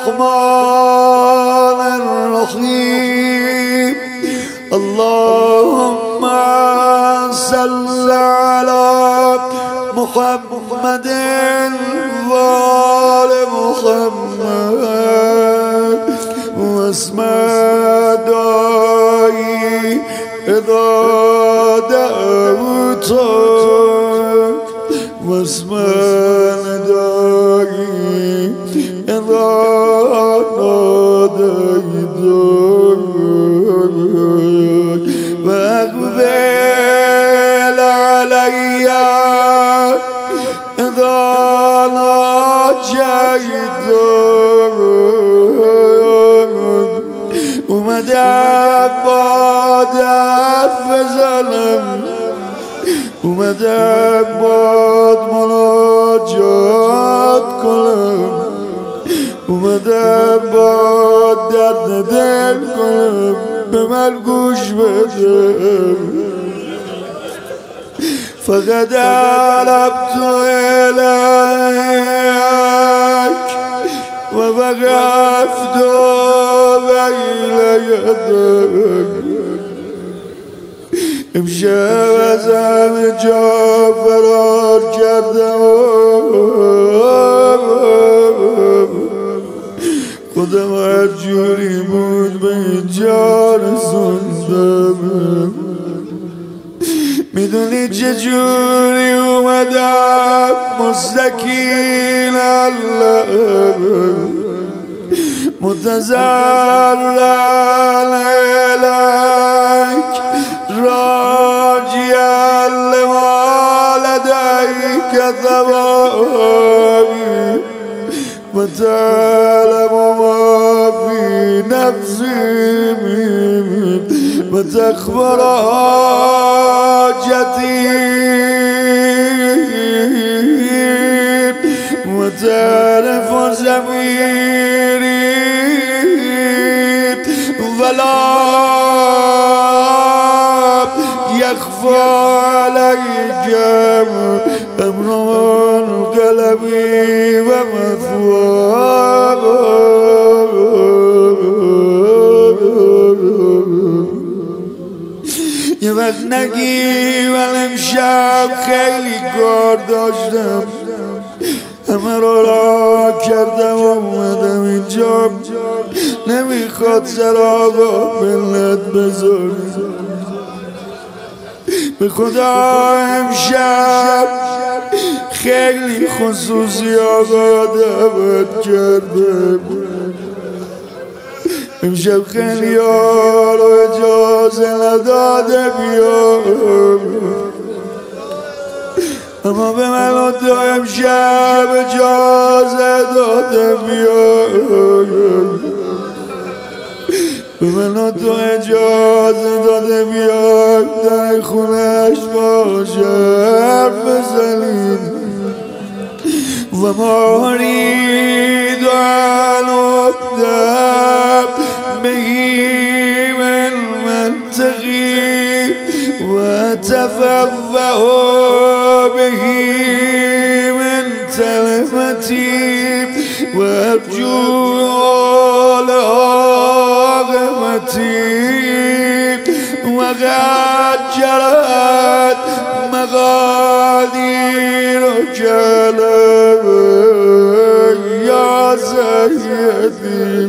الرحمن الرحيم اللهم صل على محمد وآل محمد واسم داعي إذا دعوتك واسم داعي إذا ناديتك واقبل علي إذا ناجيتك ومدى بعد فزلم ومدى بعد مناجات كلم ومدى بعد درد دل كلم به من گوش بده فقد علبت إليك ووقفت بين يديك امشب از همه جا فرار کردم خودم هر جوری بود به اینجا رسوندم میدونی چجوری اومدم مستقیل الله متضرعا الیک راجعا لما لدیک ثوابی وتعلم ما في نفسي وتخبر حاجتي وتعرف ضميري ولا يخفى عليك أمر قلبي ومثواه یه وقت نگی ولی امشب خیلی کار داشتم همه را کردم اومدم اینجا نمیخواد سراغا ملت بذاری به خدا امشب خیلی خصوصی آقا دعوت کرده امشب خیلی ها رو اجازه نداده بیام اما به من تو امشب اجازه داده بیام به من تو اجازه داده بیام در خونش باشه حرف بزنیم و ما اريد ان اقدم به من منطقی و اتفوه به من تلمتی و ارجو لعاقبتی و قد جرت مقادیر کلم یا سیدی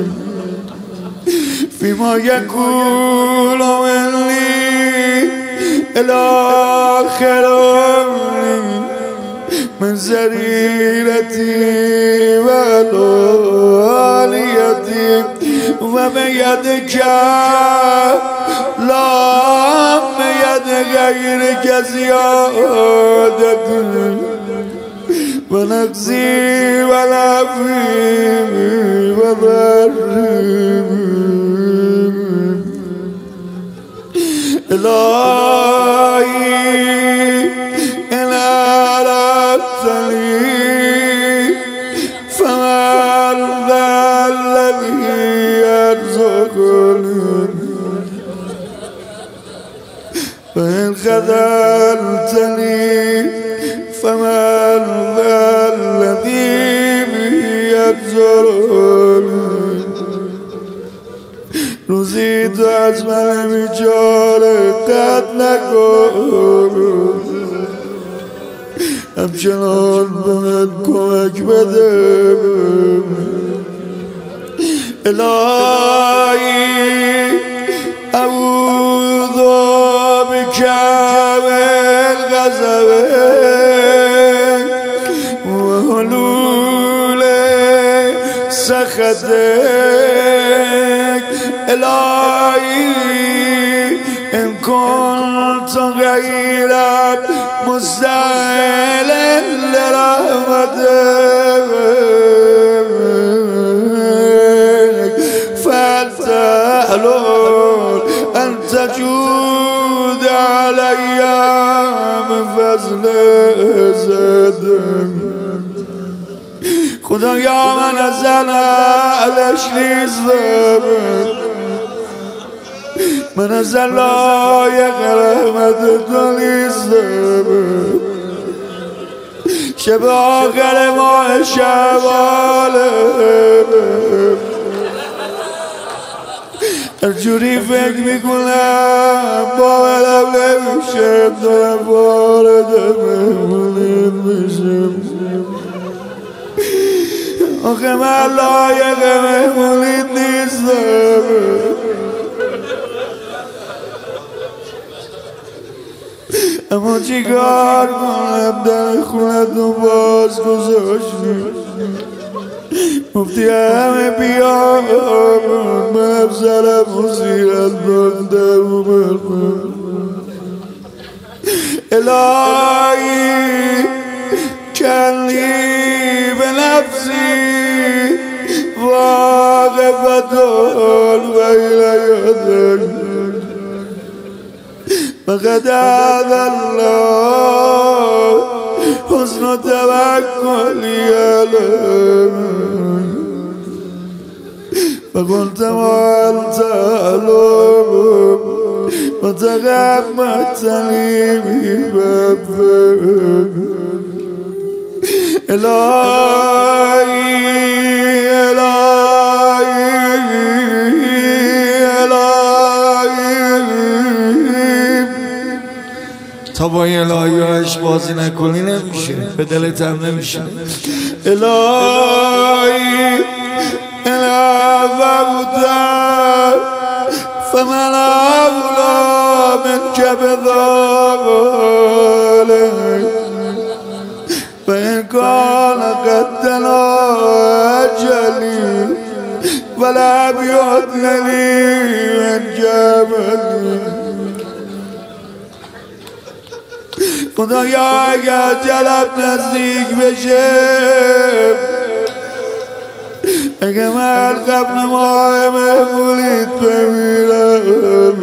فيما يقول مني الآخر من سريرتي والآليتي وبيدك لا بيد غيرك زيادة ونقصي والعفي وضري إلهي إن أردتني فمن ذا الذي يرزقني وإن خذلتني فمن ذا الذي يرزقني از من بیچاره قد نکن همچنان به من کمک بده الهی اعوذ بک من غضبک و حلول سخطک الهی ان كنت غير مستعجل لرحمتك فلتحلل ان تجود علي من فضل زدك خدایا من از علش نیستم من از لایق رحمت تو نیستم شب آخر ماه شواله هر جوری فکر میکنم باورم نمیشه دارم وارد مهمونید میشم آخه من لایق مهمونید نیستم اما چی کار کنم در خونتون باز گذاشتی مفتی همه بیان من افسرم و زیرت بنده و مرمم الهی کنی به نفسی واقفتون و الیدک فقد عاد الله حسن توکلی علیه فقلت ما انت علوم وتغمدتني ببابك تا با این الهیاش بازی نکنی نمیشه به دلت هم نمیشه الهی الهی فمن أولى منك بذلك فإن كان قد تلا أجلي فلا بيدنني من جبلي خدایا اگر جلب نزدیک بشه اگه من قبل ماه مولید بمیرم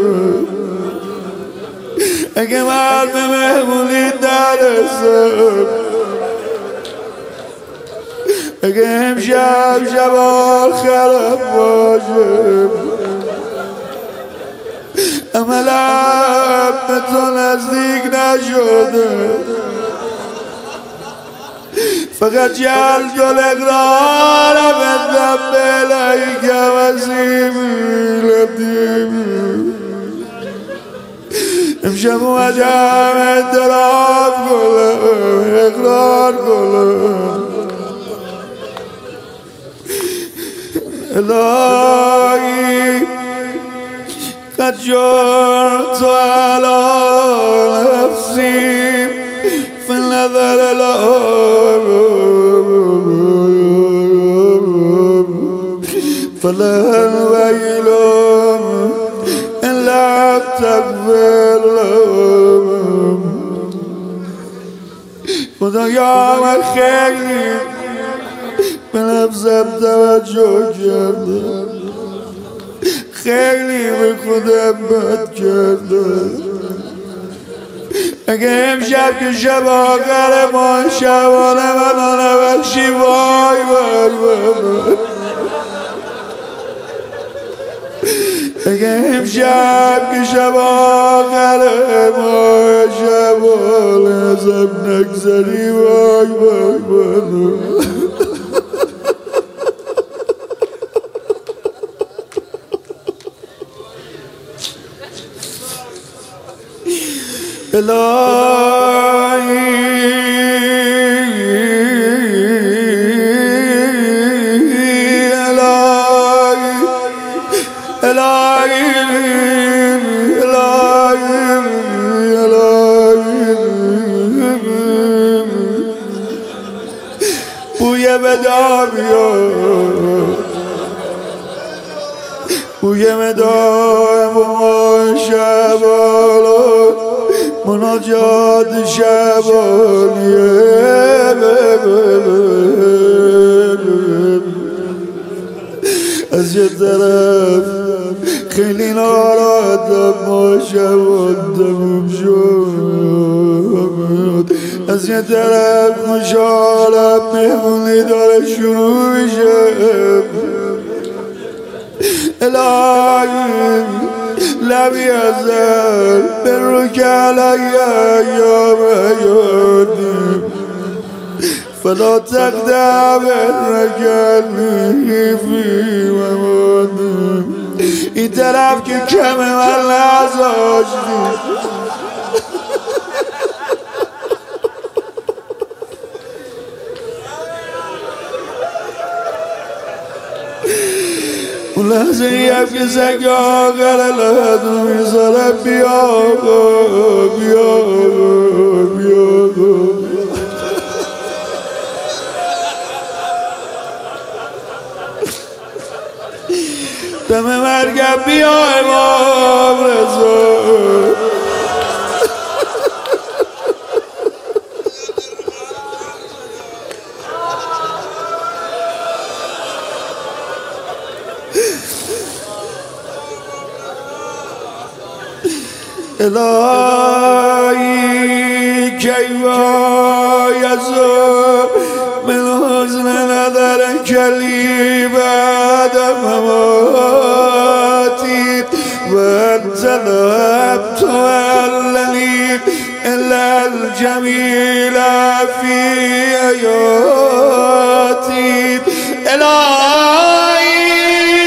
اگه من به مولید نرسم اگه امشب شب آخرم باشه عملم به تو نزدیک نشده فقط جلد الاقرار من ذنب الیک وسیمی لطیمی امشب اومدم اعتراف کنم اقرار کنم الهی قد جرت على نفسي في النظر لهم فلن ويل إن لم تغفر لهم خدایا من خیلی به نفسم توجه کردم خیلی به خودم بد کردم اگه امشب که شب آخر ما شبانه منو نبخشی وای بر من اگه امشب که شب آخر ما شبانه ازم نگذری وای بر من بوی بدابیان بوی مدام و شبالان مناجات شبانیه از یه طرف خیلی ناراحتم ما شباندم شد از یه طرف خوشحالم مهمونی داره شروع میشه الهی لبی ازل به رو کلای ایام یادیم فلا تقدم رگلی فی ممادیم این طرف که کمه من نزاشتیم اون لحظه ای هم که زنگ آقل لحظه میذاره بیا بیا بیا دم مرگم بیا امام رضا الهی کیوا یزو من حزن نظر کلی بعد مماتی و انت لم تولنی الا الجمیل فی حیاتی الهی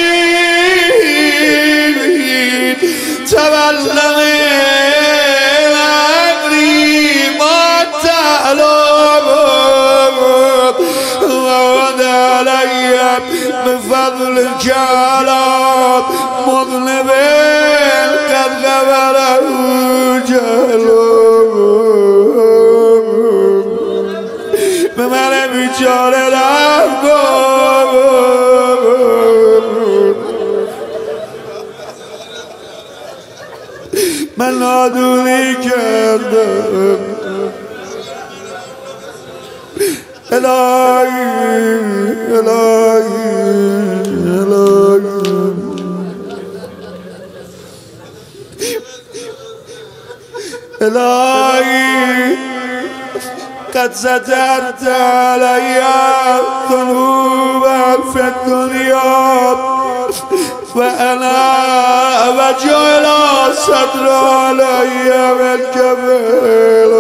تولنی بفضل الكلام مذنب قد غفره جهلم به من بیچاره رحم کن من نادونی کردم الهی الهی الهی الهی قد سترت علی ذنوبا فی الدنیا فانا وجعل صدر علی بالکبل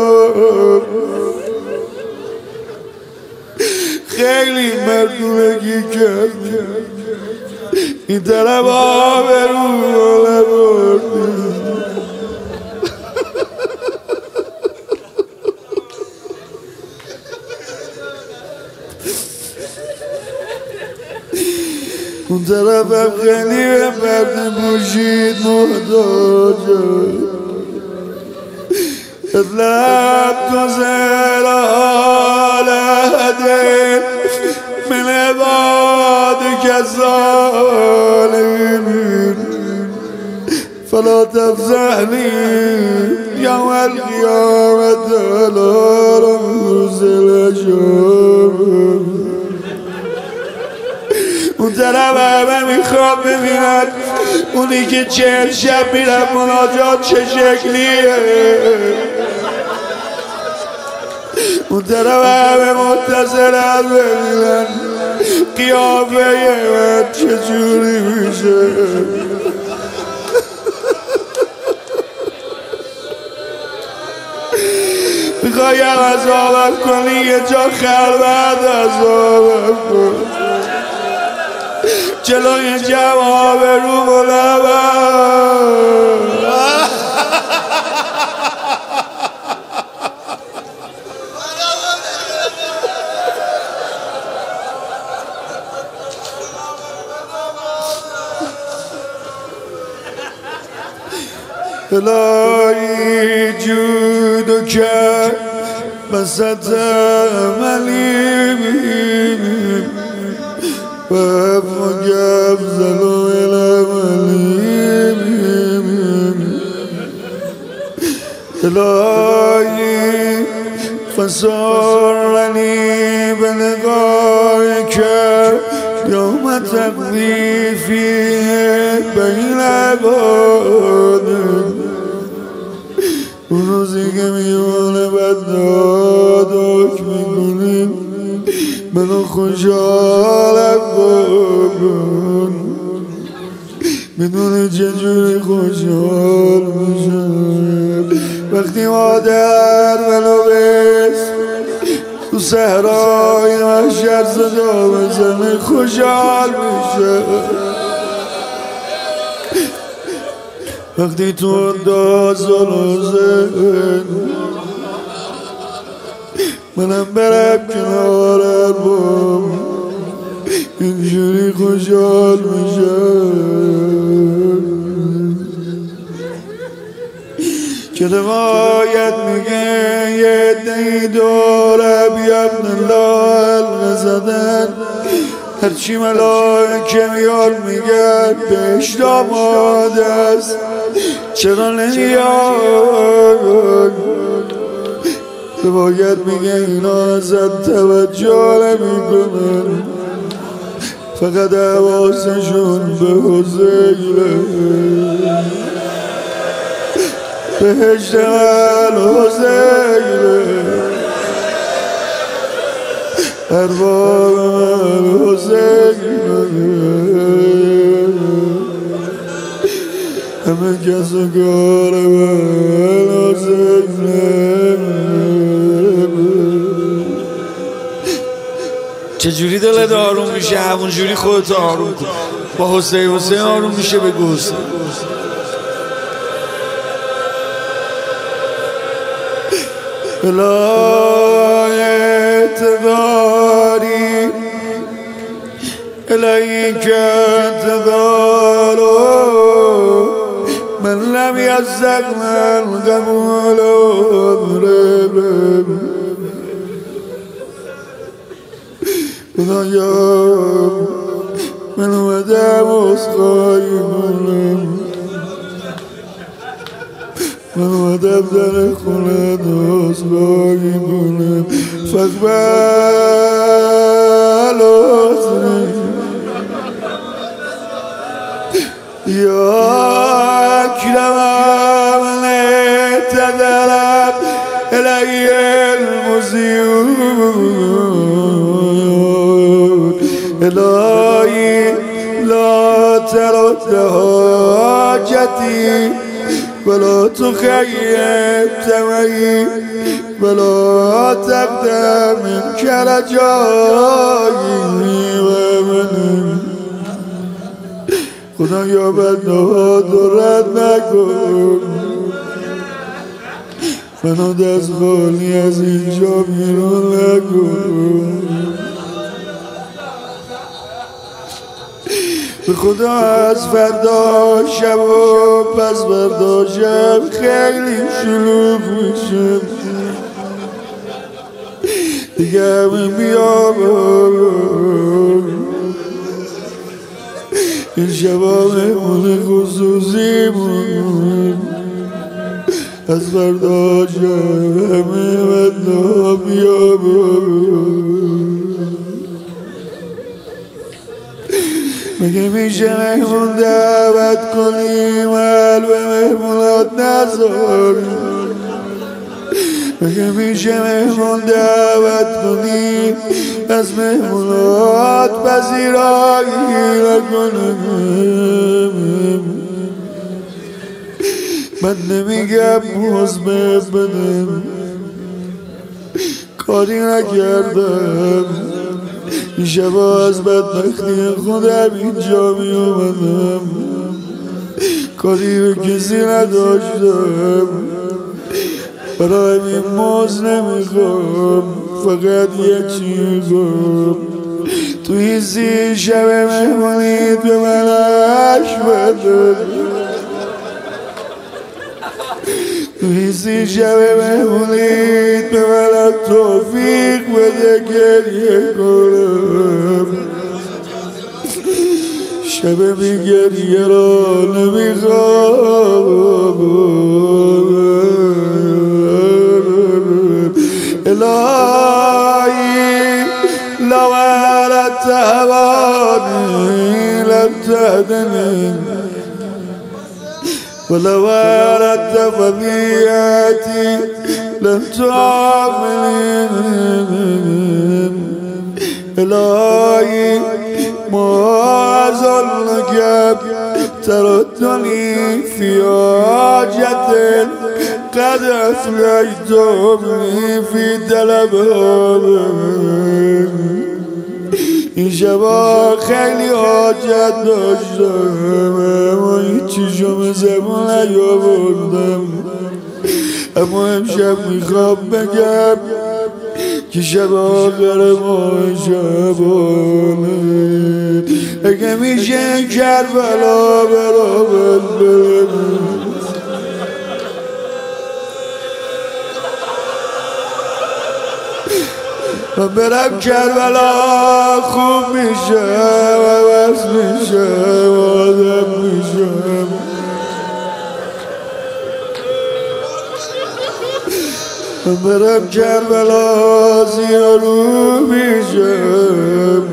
خیلی مردونگی کردی این طرف آبرو نبردی اون طرف هم خیلی به مرد موشید محتاجه لم تزل آلهده من عبادك الظالمين فلا تفزعني يوم القيامة لا رمز الأجاب اون طرف همه میخواد ببینن اونی که 40 شب میرن مناجات چه شکلیه اون طرف همه منتظرن ببینن قیافه من چجوری میشه میخوایم عذابم کنی یه جا خلوت عذابم کن جلوی جواب رو بلبم الهی جودو کرد بسط عملی وفقم زلو العملی الهی فسرني بلقائك يوم تقضي فيه بين عبادك روزی که میونه بدنادک میکنیم منو خوشحالم بکن میدونی چجوری خوشحال میشم وقتی مادر منو بست تو صحرای محشر صدا بزنه خوشحال میشه وقتی تو انداز و روزن منم برم کنار اربام اینجوری خوشحال میشم که روایت میگه یه عده‌ای دوره بیابن الله زدن هرچی ملائکه میاد میگن بهشت آماده است چرا نمیاد روایت میگه اینا ازت توجه نمیکنن فقط حواسشون به حضیله بهشت من حضیله ارباب من حضیله همه کس و کار من حضیله چجوری دلت آروم میشه همون جوری خودت آروم کن با حسین آروم میشه بگو حسین الهی تداری الیک تدارو من لم یزق من قبولو خدایا من اومدم عذرخواهی کنم من اومدم در خونه عذرخواهی کنم فاقبل عذری یا اکرم من اعتذرت الی المذیون الهی لا ترد حاجتی ولا تخيب تمي ولا تقدم منك رجائي ومن خدایا بنده رد نکن منو دست خالی از اینجا بیرون نکن به خدا از فردا شب و پس فردا شب خیلی شلوغ میشه دیگه همه بیام این شبا مهمون خصوصی بود از فردا شب همه بنده بیام مگه میشه مهمون دعوت کنیم حال به مهمونات نذاریم مگه میشه مهمون دعوت کنیم از مهمونات پذیرایی نکنیم من نمیگم مزمت بدم کاری نکردم این شبا از بدبختی خودم اینجا می اومدم کاری به کسی نداشتم برای این موز نمیخوام فقط یک چیزم توی سی شب مهمونید به من عشق بده ویسی شب بمونید به من توفیق بده گریه کنم شب بی گریه را نمیخوام الهی لو أردت هواني لم تهدني ولو أردت فضيعتي لم تعاملني إلهي ما أظنك تردني في حاجة قد أفلجتني في طلبها این شبا خیلی حاجت داشتم اما هیچیشو زبون نیاوردم اما امشب میخوام بگم که شب آخر ماه شبانه اگه میشه کربلا برامن برم من برم کربلا خوب میشم عوض میشم آدم میشم من برم کربلا زیارو میشم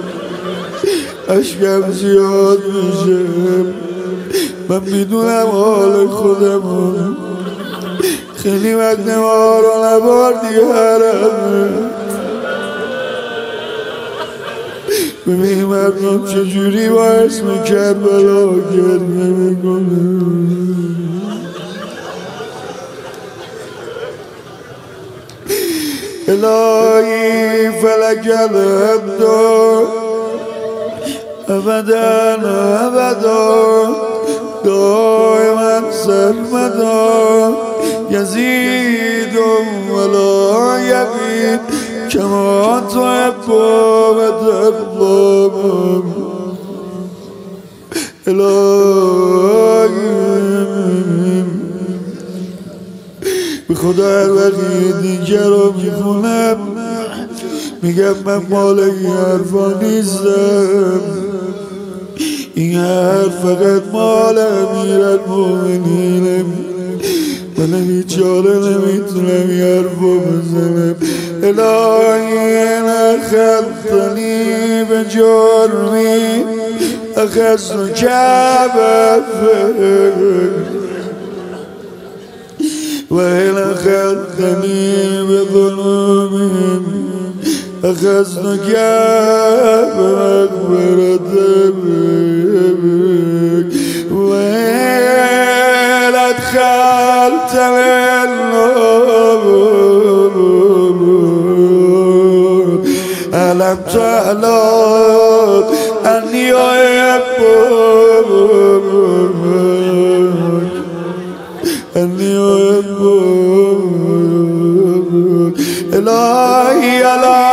اشکم زیاد میشم من میدونم حال خودم خیلی وقت ما رو نبردی حرمه ببین مردم چجوری با اسم کربلا گریه میکنه الهی فلک الحمد ابدا ابدا دائما سرمدا یزید ولا یبید كما تحب وترضى الهی به خدا هر وقتی دیگه رو میخونم میگم من مال این حرفا نیستم این حرف فقط مال امیرالمؤمنینه من بیچاره نمیتونم این حرفو بزنم الهی نخلتنی به جرمی اخذتك بفر وإن أخذتني بظلمهم أخذتك بمغفرة وإن أدخلتني النار ألم تعلم أني أحبك أني أحبك إلهي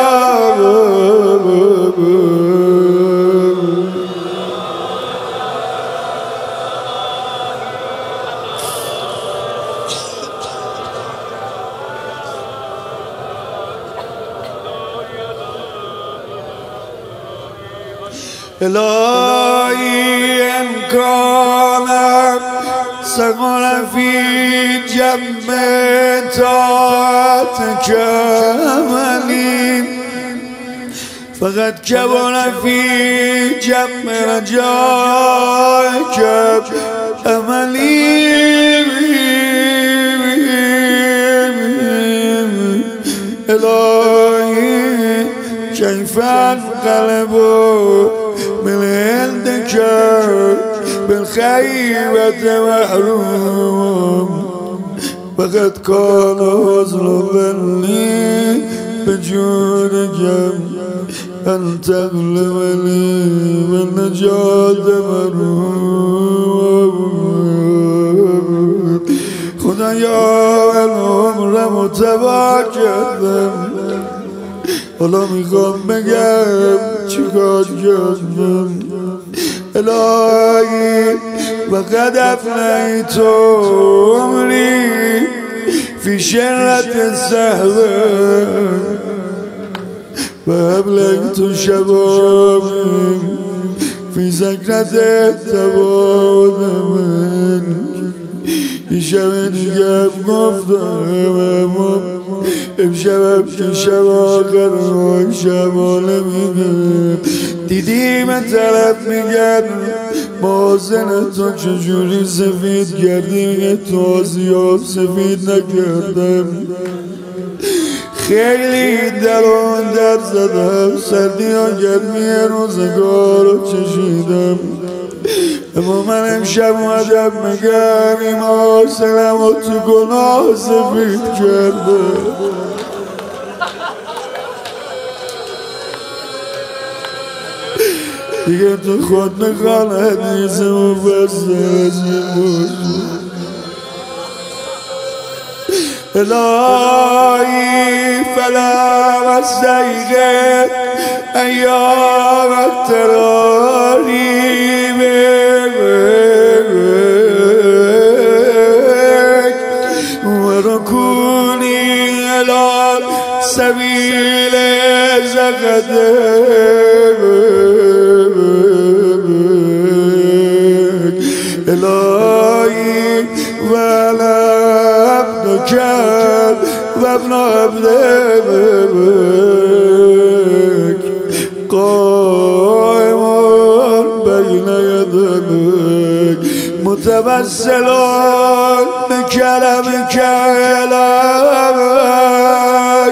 إلهي إن كان سقل في جنب طاعتك أملي فقد كبر في جنب رجائك أملي إلهي كيف انقلب من عندك بالخيبة محروم فقد كان حزن ظني بجودك أن تغلبني من نجاة مرحوم خدایا عمرمو تباه کردم حالا میخوام بگم چیکار کردم الهی وقد افنیت عمری فی شرة السهو و ابلغت شبابی فی سکرة التبادل. یه شب دیگه گفتم امشب که شب آخر شبانه میگه دیدیم طرف میگن محاسن تو چجوری سفید کردی، میگه تو آسیاب سفید نکردم. خیلی درون در زدم، سردی ها گرمی روزگار رو چشیدم، اما من امشب اومدم میگم این محاسنم رو تو گناه سفید کرده. دیگه تو خود میخوان حدیث مفصل از این موضوع. الهی فلم استیقظ ایام التراریب و رکونی الی سبیل زقدک. الهی ولا ابنك وابن عبدك قائم بين يديك متوسل بكرمك إلهك.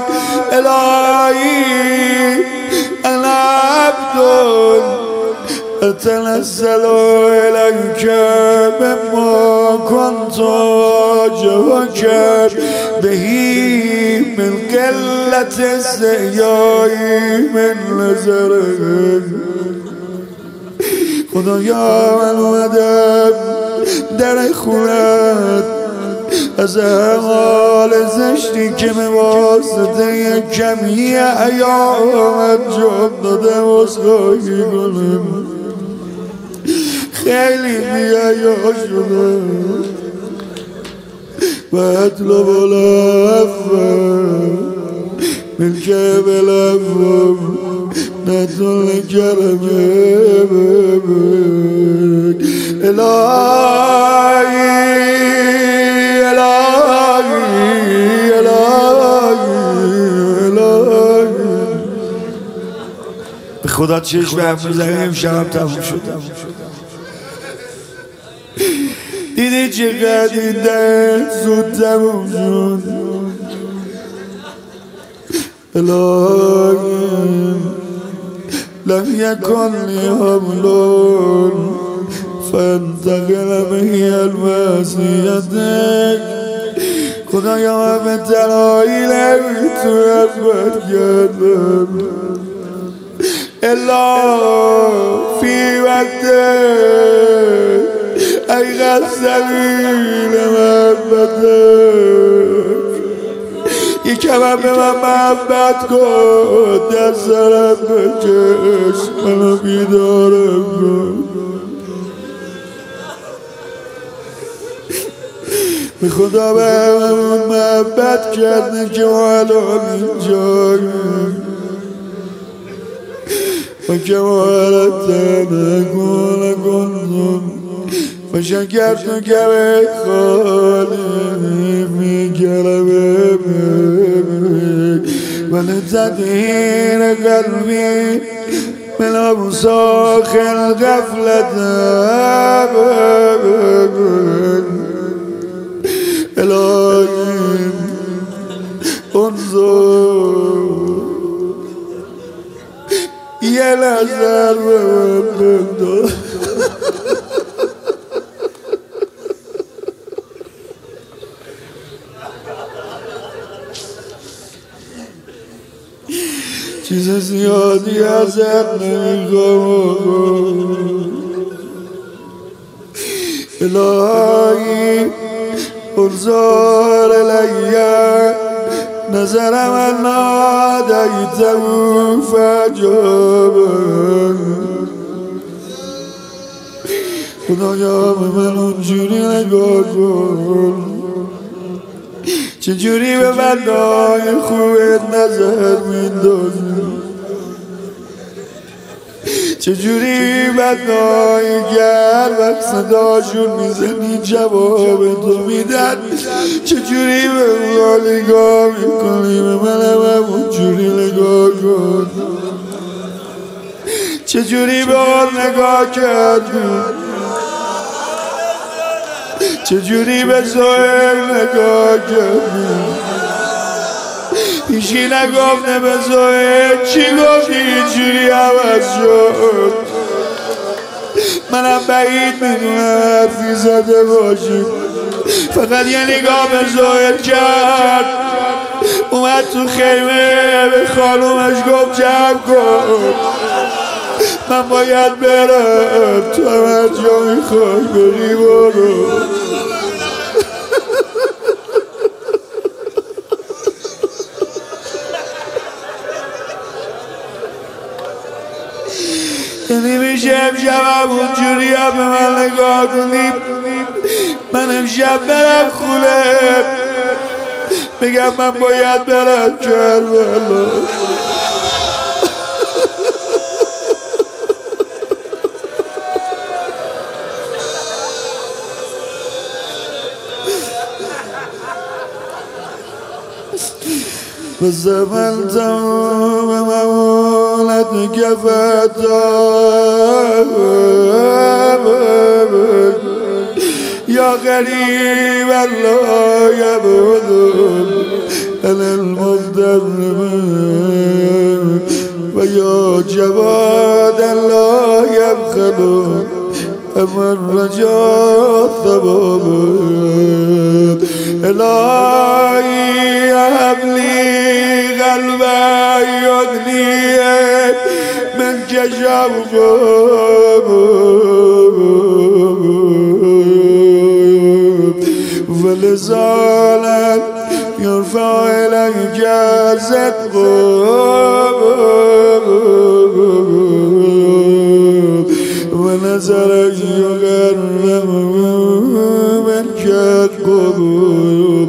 إلهي أنا عبد أتنزل إليك مما كنت أجهك به من قلة استحياء من نظرك. خدایا من اومدم در خونت از اعمال زشتی که به واسطه کمی حیا انجام دادم عذرخواهی کنم. خیلی بی‌حیا شدم و اطلب العفو منک بالعفو نتل کرمک. الهی الهی الهی به خدا چشم هم میزنیم امشب تموم شد. دیدی چقدر این درد زود تموم شد. الهی لم یکن لی حمل فانتقل به المعصیتک. خدایا من به دلایل تو رحمت کردم الا فی وقتک ای غسلیل محبتک. یکم هم به من محبت کن، در سرم بکش، منو بیدارم کن. به خدا به همون محبت کرده که ما الان اینجاییم و که ما هرتنه کنم و شکر تو کمه خالی میگرمه و لتدهیر قلبی من اوساخ الغفلت. الهی انظر یه نظر به من بنداز. چیز زیادی ازت نمیخوام. الهی انظر الی نظر من نادیته فاجابه. خدایا به من اونجوری نگاه کن، چجوری به بندهای خوبت نظر میندازی، چجوری بندهای گر وقت صداشون میزنی جواب تو میدن، چجوری به اونا نگاه میکنی، به منم همونجوری نگاه کن، چجوری به آن نگاه کردی، چجوری به زهر نگاه کردی، هیچی نگفته به زهر چی گفتی اینجوری عوض شد. منم بعید میدونم حرفی زده باشی، فقط یه نگاه به زهر کرد، اومد تو خیمه به خانومش گفت جمع کن، من باید برم، تو هم هر جا میخوای بری برو. یعنی میشه امشب اونجوری هم به من نگاه کنیم، من امشب برم خونه بگم من باید برم کربلا. بس من تمام مولد کفتا یا غریب لا یبود علی المضطرب و یا جواد لا یبخل اما رجا ثواب. الهی هب لی قلبا یغنی من کشف ولسانا یرفع الیک صدق ونظر یقرب منک قبول.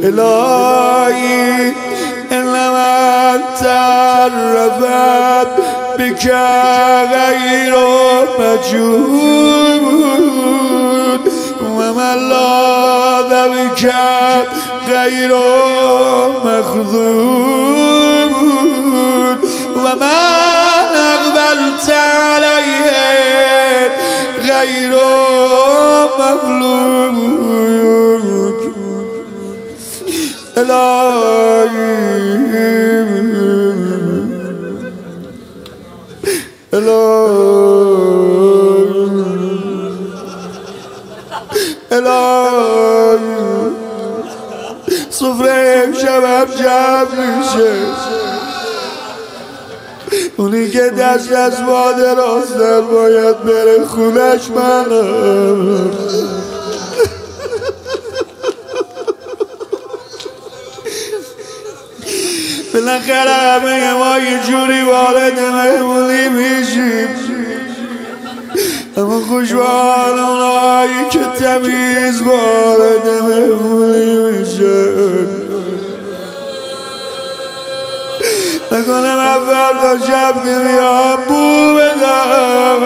الهی انما تعرفت بک غیر مجهول و من لاذ بک غیر مخذول و من اقبلت علیه غیر مغلوب. الهی سفره امشب جمع میشه، اونی که دست از ما دراز باید بره خونش منم. بالاخره همه ما یه جوری وارد مهمونی میشیم، اما خوشحال اونایی که تمیز وارد مهمونی میشه. نکنم اول تا شب نمیام بو بدم،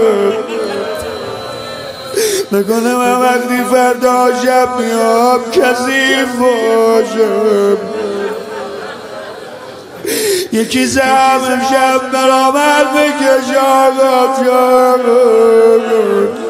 نکنم وقتی فردا شب میام کثیف باشم. یکی زم امشب برامر بکش آقا جان.